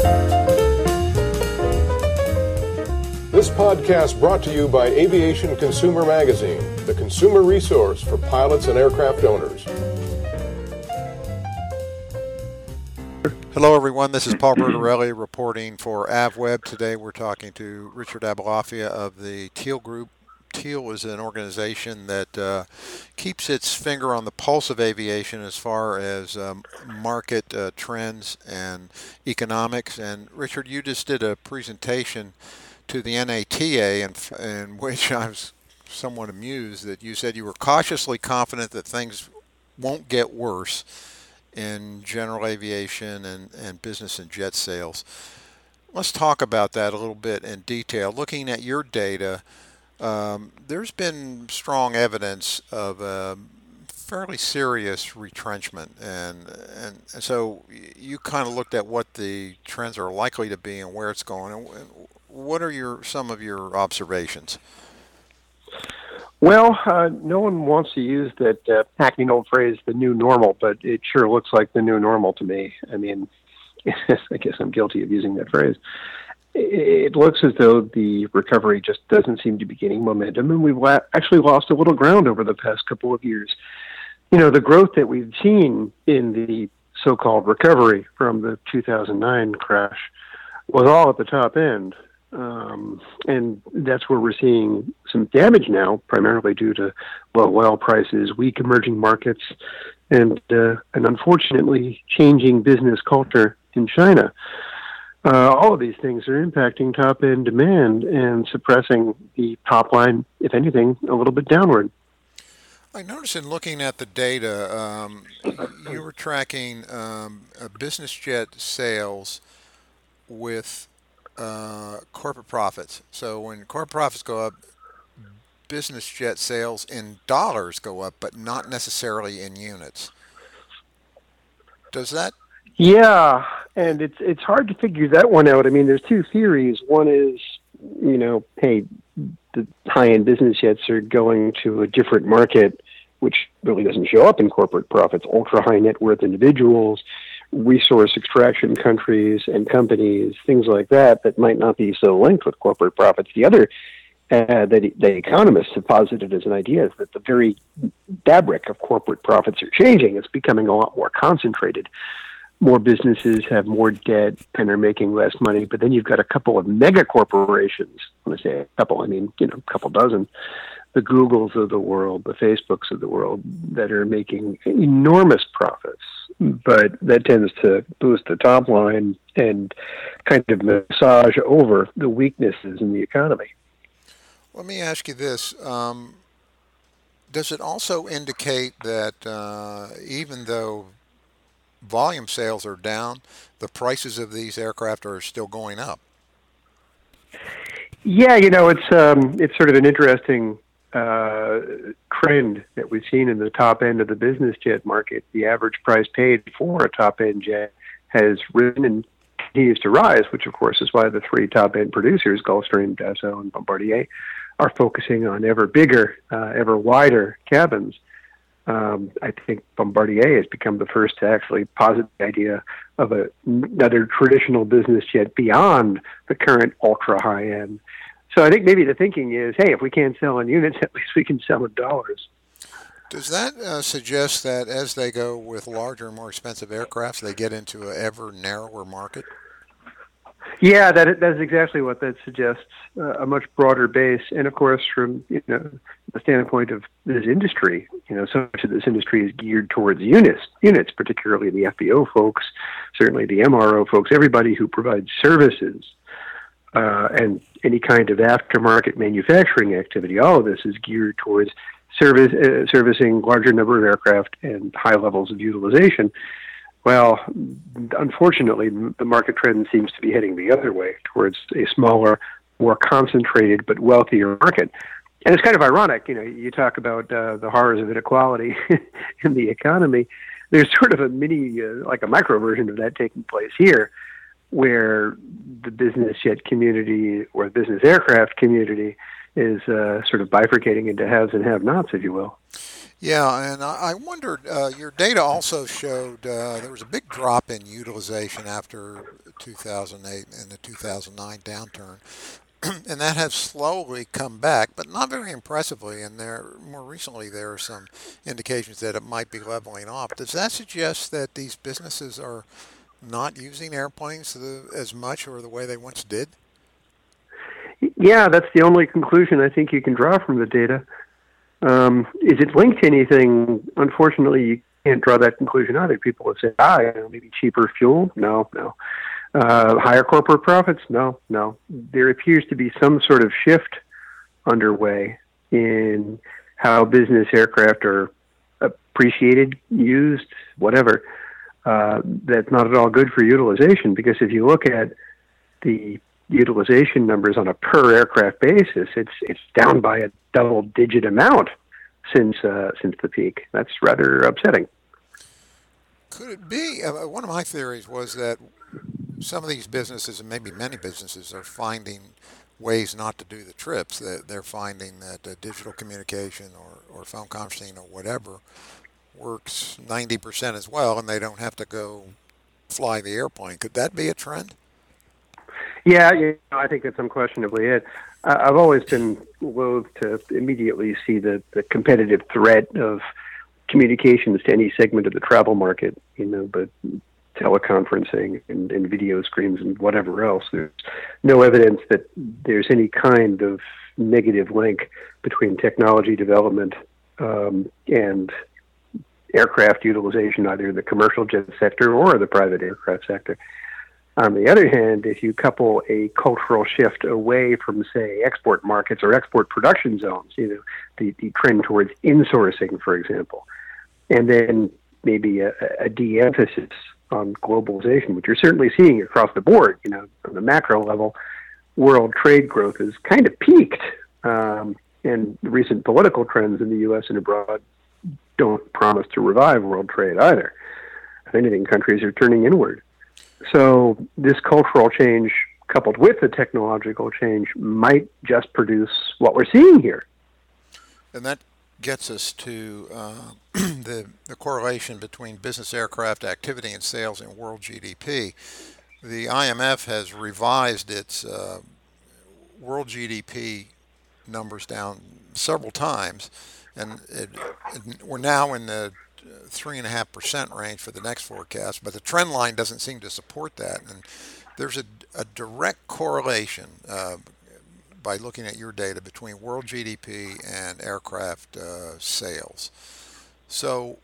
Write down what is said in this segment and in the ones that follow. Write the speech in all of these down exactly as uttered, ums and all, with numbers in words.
This podcast brought to you by Aviation Consumer Magazine, the consumer resource for pilots and aircraft owners. Hello, everyone. This is Paul Bertorelli reporting for AvWeb. Today we're talking to Richard Aboulafia of the Teal Group. Teal is an organization that uh, keeps its finger on the pulse of aviation as far as um, market uh, trends and economics. And Richard, you just did a presentation to the N A T A in, in which I was somewhat amused that you said you were cautiously confident that things won't get worse in general aviation and, and business and jet sales. Let's talk about that a little bit in detail. Looking at your data, um, there's been strong evidence of a fairly serious retrenchment, and, and and so you kind of looked at what the trends are likely to be and where it's going. And what are your some of your observations? Well, uh, no one wants to use that uh, hackneyed old phrase, the new normal, but it sure looks like the new normal to me. I mean, I guess I'm guilty of using that phrase. It looks as though the recovery just doesn't seem to be gaining momentum, and we've la- actually lost a little ground over the past couple of years. You know, the growth that we've seen in the so-called recovery from the two thousand nine crash was all at the top end. Um, and that's where we're seeing some damage now, primarily due to low oil prices, weak emerging markets, and uh, an unfortunately changing business culture in China. Uh, all of these things are impacting top-end demand and suppressing the top line, if anything, a little bit downward. I noticed in looking at the data, um, you were tracking um, business jet sales with Uh, corporate profits. So when corporate profits go up, business jet sales in dollars go up, but not necessarily in units. Does that? Yeah, and it's it's hard to figure that one out. I mean, there's two theories. One is, you know, hey, the high-end business jets are going to a different market, which really doesn't show up in corporate profits. Ultra-high net worth individuals, resource extraction countries and companies, things like that, that might not be so linked with corporate profits. The other uh, that the economists have posited as an idea is that the very fabric of corporate profits are changing. It's becoming a lot more concentrated. More businesses have more debt and are making less money, but then you've got a couple of mega corporations. When I say a couple, I mean, you know, a couple dozen. The Googles of the world, the Facebooks of the world that are making enormous profits, but that tends to boost the top line and kind of massage over the weaknesses in the economy. Let me ask you this. Um, does it also indicate that uh, even though volume sales are down, the prices of these aircraft are still going up? Yeah, you know, it's um, it's sort of an interesting uh, trend that we've seen in the top end of the business jet market. The average price paid for a top end jet has risen and continues to rise, which of course is why the three top end producers, Gulfstream, Dassault, and Bombardier, are focusing on ever bigger, uh, ever wider cabins. Um, I think Bombardier has become the first to actually posit the idea of a, another traditional business jet beyond the current ultra high end. So I think maybe the thinking is, hey, if we can't sell in units, at least we can sell in dollars. Does that uh, suggest that as they go with larger, more expensive aircraft, they get into an ever narrower market? Yeah, that that's exactly what that suggests, uh, a much broader base. And of course, from you know the standpoint of this industry, you know, so much of this industry is geared towards units, units, particularly the F B O folks, certainly the M R O folks, everybody who provides services uh, and any kind of aftermarket manufacturing activity. All of this is geared towards service, uh, servicing larger number of aircraft and high levels of utilization. Well, unfortunately, the market trend seems to be heading the other way, towards a smaller, more concentrated, but wealthier market. And it's kind of ironic, you know, you talk about uh, the horrors of inequality in the economy. There's sort of a mini, uh, like a micro version of that taking place here, where the business jet community or the business aircraft community is uh, sort of bifurcating into haves and have-nots, if you will. Yeah, and I I wondered, uh, your data also showed uh, there was a big drop in utilization after two thousand eight and the two thousand nine downturn, and that has slowly come back, but not very impressively. And there, more recently, there are some indications that it might be leveling off. Does that suggest that these businesses are not using airplanes the, as much or the way they once did? Yeah, that's the only conclusion I think you can draw from the data. Um, is it linked to anything? Unfortunately, you can't draw that conclusion either. People have said, ah, you know, maybe cheaper fuel. No, no. Uh, higher corporate profits? No, no. There appears to be some sort of shift underway in how business aircraft are appreciated, used, whatever. Uh, that's not at all good for utilization, because if you look at the utilization numbers on a per aircraft basis, it's it's down by a double digit amount since uh, since the peak. That's rather upsetting. Could it be? Uh, one of my theories was that some of these businesses, and maybe many businesses, are finding ways not to do the trips. That they're finding that uh, digital communication or, or phone conferencing or whatever works ninety percent as well, and they don't have to go fly the airplane. Could that be a trend? Yeah, yeah, I think that's unquestionably it. Uh, I've always been loath to immediately see the, the competitive threat of communications to any segment of the travel market, you know, but teleconferencing and, and video screens and whatever else. There's no evidence that there's any kind of negative link between technology development um, and aircraft utilization, either in the commercial jet sector or the private aircraft sector. On the other hand, if you couple a cultural shift away from, say, export markets or export production zones, you know, the, the trend towards insourcing, for example, and then maybe a, a de-emphasis on globalization, which you're certainly seeing across the board, you know, on the macro level, world trade growth has kind of peaked, um, and recent political trends in the U S and abroad don't promise to revive world trade either. If anything, countries are turning inward. So this cultural change, coupled with the technological change, might just produce what we're seeing here. And that gets us to uh, the, the correlation between business aircraft activity and sales and world G D P. The I M F has revised its uh, world G D P numbers down several times, and it, it, we're now in the three and a half percent range for the next forecast, but the trend line doesn't seem to support that. And there's a, a direct correlation uh, by looking at your data between world G D P and aircraft uh, sales. So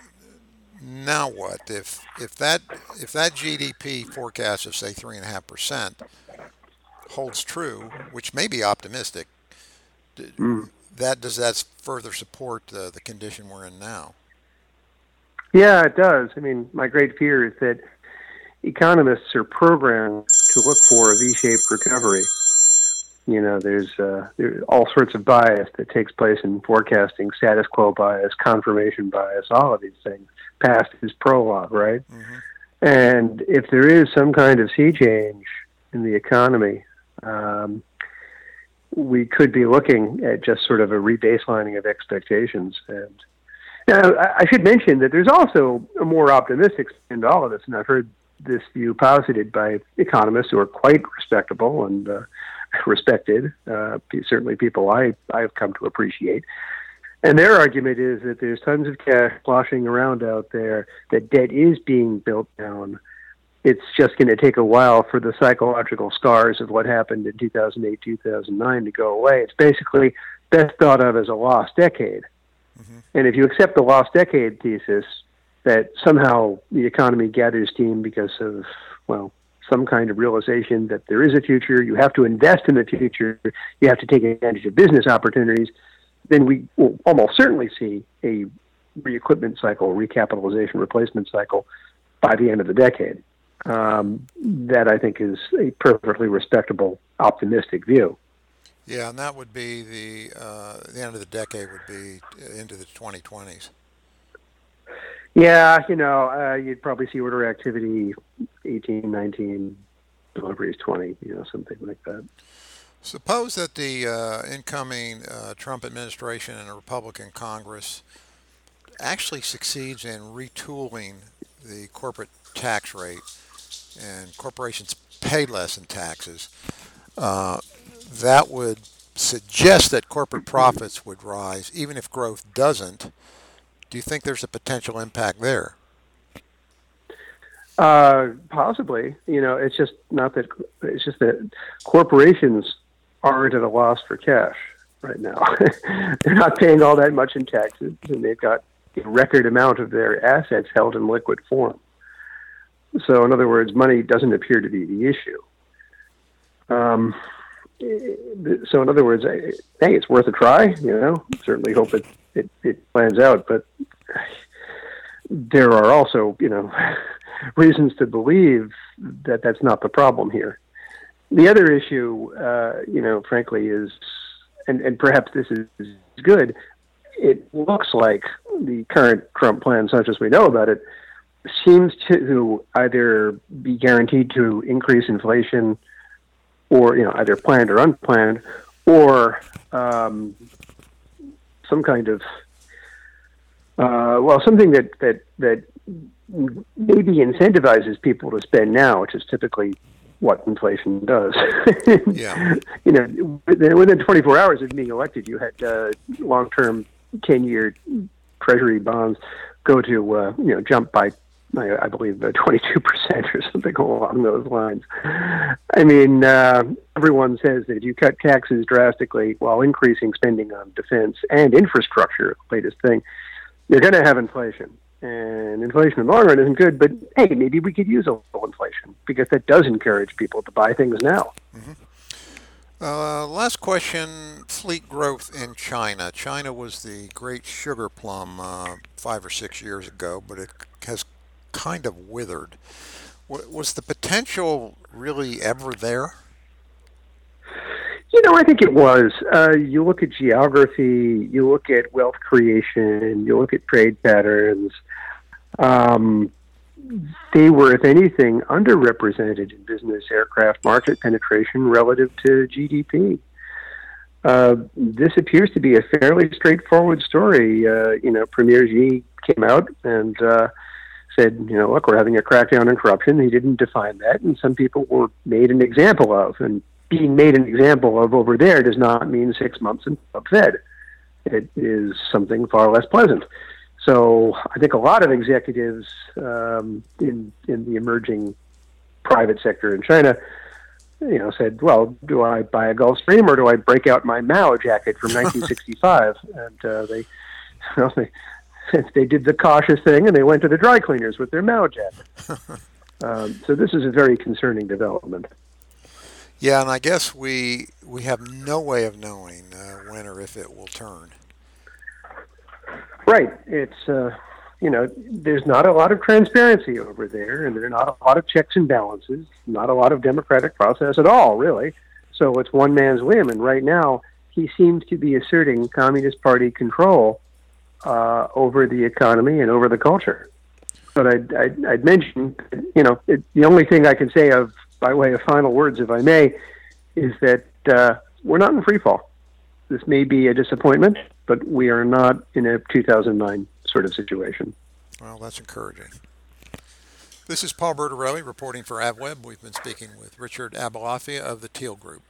now what? If if that if that G D P forecast of say three and a half percent holds true, which may be optimistic, mm. that does that further support uh, the condition we're in now? Yeah, it does. I mean, my great fear is that economists are programmed to look for a V-shaped recovery. You know, there's, uh, there's all sorts of bias that takes place in forecasting, status quo bias, confirmation bias, all of these things. Past is prologue, right? Mm-hmm. And if there is some kind of sea change in the economy, um, we could be looking at just sort of a rebaselining of expectations. And now, I should mention that there's also a more optimistic spin to all of this, and I've heard this view posited by economists who are quite respectable and uh, respected, uh, certainly people I, I've come to appreciate. And their argument is that there's tons of cash sloshing around out there, that debt is being built down. It's just going to take a while for the psychological scars of what happened in two thousand eight, two thousand nine to go away. It's basically best thought of as a lost decade. Mm-hmm. And if you accept the lost decade thesis that somehow the economy gathers steam because of, well, some kind of realization that there is a future, you have to invest in the future, you have to take advantage of business opportunities, then we will almost certainly see a re-equipment cycle, recapitalization, replacement cycle by the end of the decade. Um, that, I think, is a perfectly respectable, optimistic view. Yeah, and that would be the uh, the end of the decade would be into the twenty twenties. Yeah, you know, uh, you'd probably see order activity eighteen, nineteen, deliveries twenty, you know, something like that. Suppose that the uh, incoming uh, Trump administration and a Republican Congress actually succeeds in retooling the corporate tax rate and corporations pay less in taxes, uh, that would suggest that corporate profits would rise even if growth doesn't. Do you think there's a potential impact there? Uh, possibly. You know, it's just not that. It's just that corporations aren't at a loss for cash right now. They're not paying all that much in taxes, and they've got a record amount of their assets held in liquid form. So, in other words, money doesn't appear to be the issue. Um, so, in other words, I, hey, it's worth a try. You know, certainly hope it, it, it plans out. But there are also, you know, reasons to believe that that's not the problem here. The other issue, uh, you know, frankly, is, and, and perhaps this is good, it looks like the current Trump plan, such as we know about it, seems to either be guaranteed to increase inflation or, you know, either planned or unplanned, or um, some kind of, uh, well, something that, that, that maybe incentivizes people to spend now, which is typically what inflation does. Yeah. You know, within twenty-four hours of being elected, you had uh, long-term ten-year Treasury bonds go to, uh, you know, jump by, I, I believe, uh, twenty-two percent or something along those lines. I mean, uh, everyone says that if you cut taxes drastically while increasing spending on defense and infrastructure, the latest thing, you're going to have inflation. And inflation in the long run isn't good, but hey, maybe we could use a little inflation because that does encourage people to buy things now. Mm-hmm. Uh, last question, fleet growth in China. China was the great sugar plum uh, five or six years ago, but it has kind of withered. W- was the potential really ever there? You know, I think it was. Uh, you look at geography, you look at wealth creation, you look at trade patterns. Um, they were, if anything, underrepresented in business aircraft market penetration relative to G D P. Uh, this appears to be a fairly straightforward story. Uh, you know, Premier Xi came out and uh, said, you know, look, we're having a crackdown on corruption. He didn't define that, and some people were made an example of. And being made an example of over there does not mean six months in Fed. It is something far less pleasant. So I think a lot of executives um, in in the emerging private sector in China, you know, said, well, do I buy a Gulfstream or do I break out my Mao jacket from nineteen sixty-five? And uh, they, you know, they, they did the cautious thing and they went to the dry cleaners with their Mao jacket. um, so this is a very concerning development. Yeah, and I guess we we have no way of knowing uh, when or if it will turn. Right. It's, uh, you know, there's not a lot of transparency over there, and there are not a lot of checks and balances, not a lot of democratic process at all, really. So it's one man's whim, and right now he seems to be asserting Communist Party control uh, over the economy and over the culture. But I'd, I'd, I'd mention, you know, it, the only thing I can say of, by way of final words, if I may, is that uh, we're not in free fall. This may be a disappointment, but we are not in a two thousand nine sort of situation. Well, that's encouraging. This is Paul Bertorelli reporting for AvWeb. We've been speaking with Richard Aboulafia of the Teal Group.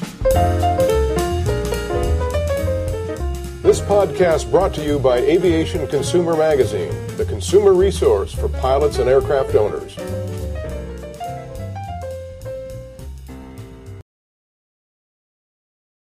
This podcast brought to you by Aviation Consumer Magazine, the consumer resource for pilots and aircraft owners.